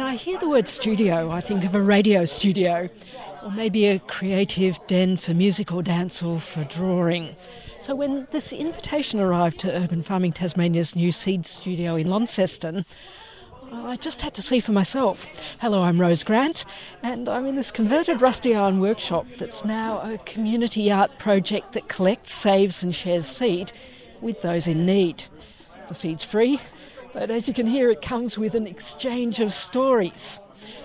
I hear the word studio, I think of a radio studio, or maybe a creative den for music or dance or for drawing. So when this invitation arrived to Urban Farming Tasmania's new seed studio in Launceston, well, I just had to see for myself. Hello, I'm Rose Grant, and I'm in this converted rusty iron workshop that's now a community art project that collects, saves and shares seed with those in need. The seed's free, but as you can hear, it comes with an exchange of stories.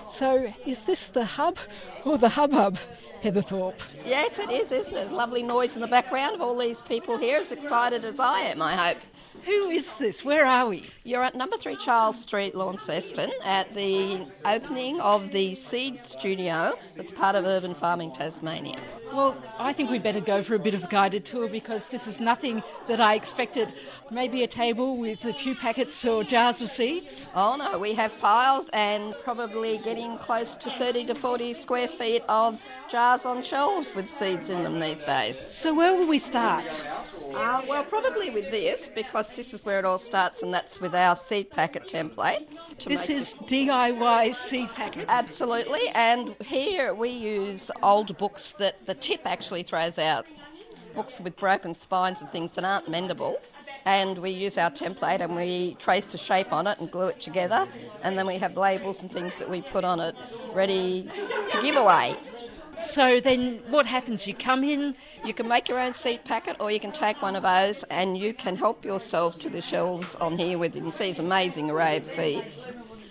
So is this the hub or the hubbub, Heather Thorpe? Yes, it is, isn't it? Lovely noise in the background of all these people here, as excited as I am, I hope. Who is this? Where are we? You're at number 3 Charles Street, Launceston, at the opening of the seed studio that's part of Urban Farming Tasmania. Well, I think we'd better go for a bit of a guided tour because this is nothing that I expected. Maybe a table with a few packets or jars of seeds? Oh no, we have piles and probably getting close to 30 to 40 square feet of jars on shelves with seeds in them these days. So where will we start? Well, probably with this, because this is where it all starts, and that's with our seed packet template. This is DIY seed packets? Absolutely, and here we use old books that the tip actually throws out, books with broken spines and things that aren't mendable, and we use our template and we trace the shape on it and glue it together, and then we have labels and things that we put on it ready to give away. So then what happens? You come in? You can make your own seed packet or you can take one of those and you can help yourself to the shelves on here with, you can see this amazing array of seeds.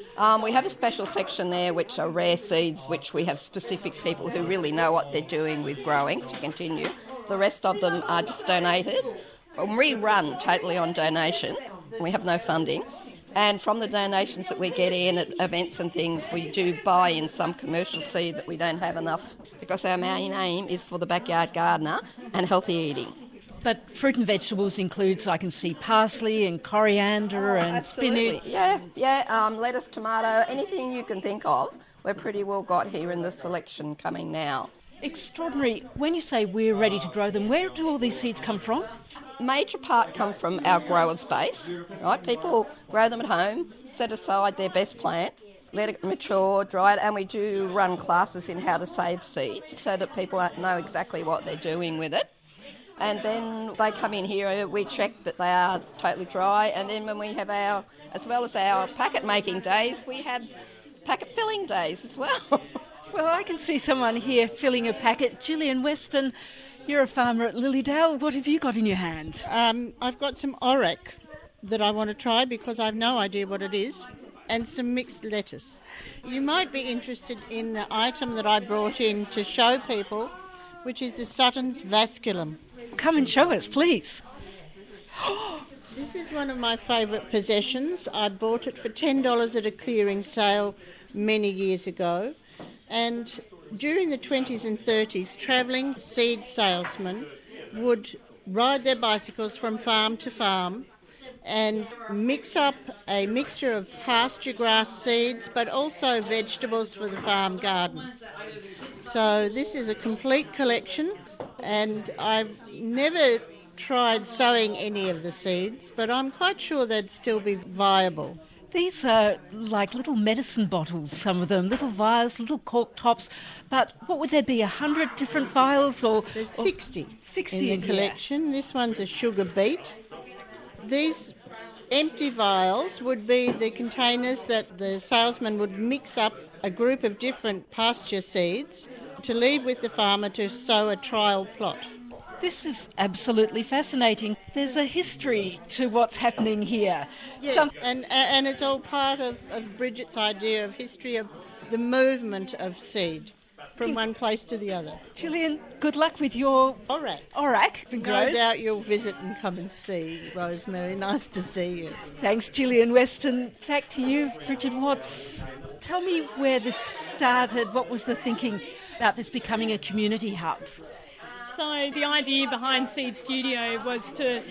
We have a special section there which are rare seeds, which we have specific people who really know what they're doing with growing to continue. The rest of them are just donated. We run totally on donation. We have no funding. And from the donations that we get in at events and things, we do buy in some commercial seed that we don't have enough, because our main aim is for the backyard gardener and healthy eating. But fruit and vegetables includes, I can see, parsley and coriander and absolutely. spinach. Yeah, lettuce, tomato, anything you can think of, we're pretty well got here in the selection coming now. Extraordinary. When you say we're ready to grow them, where do all these seeds come from? Major part come from our growers base, right? People grow them at home, set aside their best plant, let it mature, dry it, and we do run classes in how to save seeds so that people know exactly what they're doing with it. And then they come in here, we check that they are totally dry, and then when we have as well as our packet making days, we have packet filling days as well. Well, I can see someone here filling a packet. Gillian Weston, you're a farmer at Lilydale. What have you got in your hand? I've got some orac that I want to try because I've no idea what it is, and some mixed lettuce. You might be interested in the item that I brought in to show people, which is the Sutton's Vasculum. Come and show us, please. This is one of my favourite possessions. I bought it for $10 at a clearing sale many years ago. And during the 20s and 30s, travelling seed salesmen would ride their bicycles from farm to farm and mix up a mixture of pasture grass seeds but also vegetables for the farm garden. So this is a complete collection, and I've never tried sowing any of the seeds, but I'm quite sure they'd still be viable. These are like little medicine bottles, some of them, little vials, little cork tops. But what would there be, 100 different vials? There's 60 60 in the collection. This one's a sugar beet. These empty vials would be the containers that the salesman would mix up a group of different pasture seeds to leave with the farmer to sow a trial plot. This is absolutely fascinating. There's a history to what's happening here. Yeah, and it's all part of Bridget's idea of history of the movement of seed from one place to the other. Gillian, good luck with your orac. No doubt you'll visit and come and see, Rosemary. Nice to see you. Thanks, Gillian Weston. Back to you, Bridget Watts. Tell me where this started. What was the thinking about this becoming a community hub? So the idea behind Seed Studio was to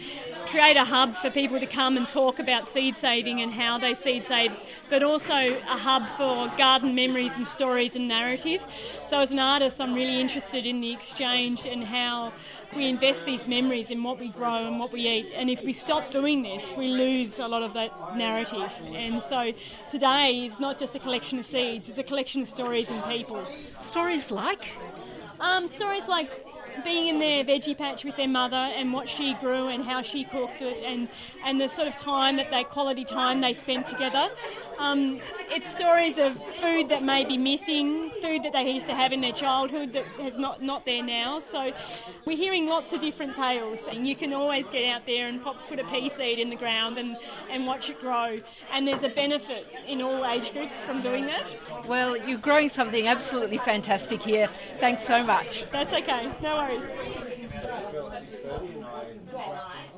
create a hub for people to come and talk about seed saving and how they seed save, but also a hub for garden memories and stories and narrative. So as an artist, I'm really interested in the exchange and how we invest these memories in what we grow and what we eat. And if we stop doing this, we lose a lot of that narrative. And so today is not just a collection of seeds, it's a collection of stories and people. Stories like? Stories like being in their veggie patch with their mother and what she grew and how she cooked it, and the sort of quality time they spent together. It's stories of food that may be missing, food that they used to have in their childhood that is not there now. So we're hearing lots of different tales, and you can always get out there and put a pea seed in the ground and watch it grow. And there's a benefit in all age groups from doing that. Well, you're growing something absolutely fantastic here. Thanks so much. That's okay, no worries.